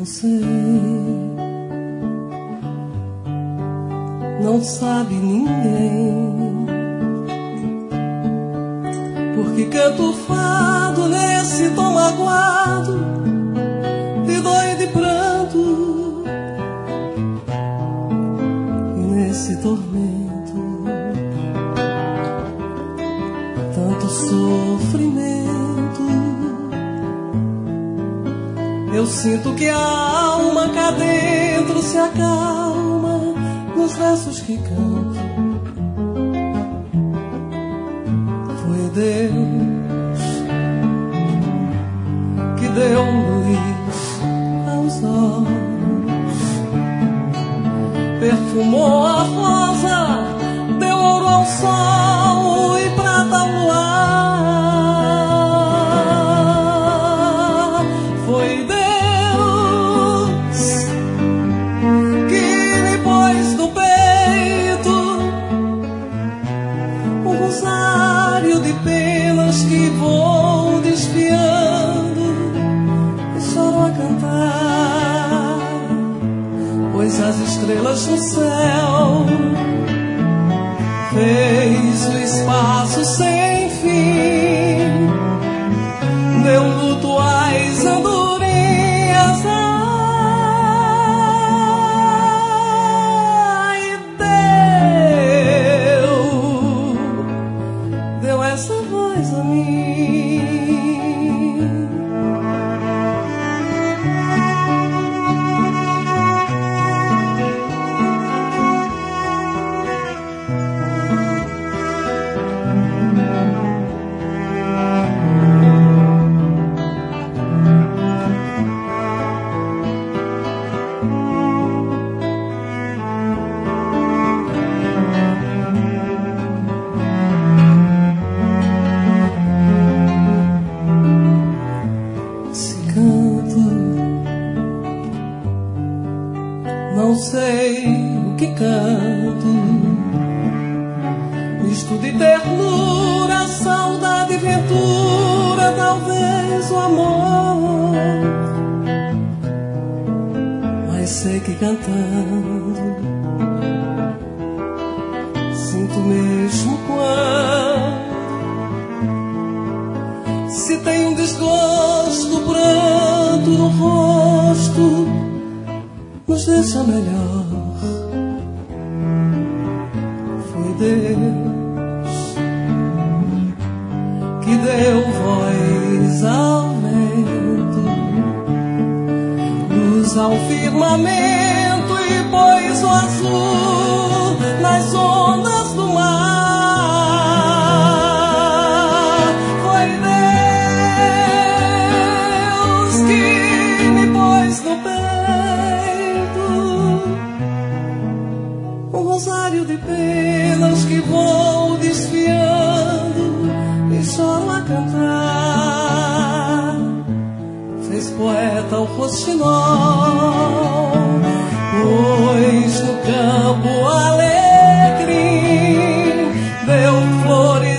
Não sei, não sabe ninguém, porque canto fado nesse tom magoado e dói de pranto, e nesse tormento tanto sofrimento. Eu sinto que a alma cá dentro se acalma nos versos que canto. Foi Deus que deu luz aos olhos, perfumou a rosa, deu ouro ao sol e prata ao luar. Foi Deus que vou desfiando e choro a cantar, pois as estrelas no céu fez o espaço sem fim, deu luto às andorinhas, e deu essa voz a mim. Não sei o que canto, misto de ternura, saudade e ventura, talvez o amor. Mas sei que cantando sinto mesmo quando se tem um desgosto, pranto no rosto, nos deixa melhor. Foi Deus que deu voz ao vento, luz ao firmamento e pôs o azul nas ondas do mar. Foi Deus que me pôs no peito um rosário de penas que vou desfiando e choro a cantar. Fez poeta o roxinol, pois no campo alegre deu flores